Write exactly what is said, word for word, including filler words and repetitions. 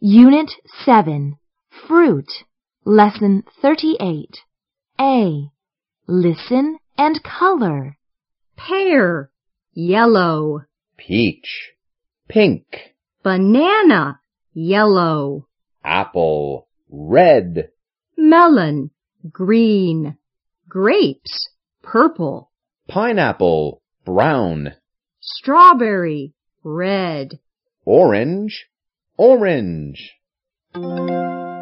Unit seven, Fruit, Lesson thirty-eight. A. Listen and color. Pear, yellow. Peach, pink. Banana, yellow. Apple, red. Melon, green. Grapes, purple. Pineapple, brown. Strawberry, red. Orange, orange.